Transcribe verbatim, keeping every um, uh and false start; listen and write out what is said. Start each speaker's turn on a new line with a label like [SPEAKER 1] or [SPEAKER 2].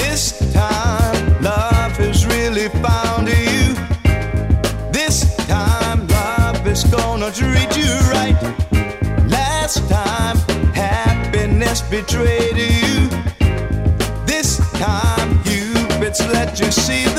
[SPEAKER 1] This time love has really found you. This time love is gonna treat you right. Last time happiness betrayed you. This time Cupid's let you see the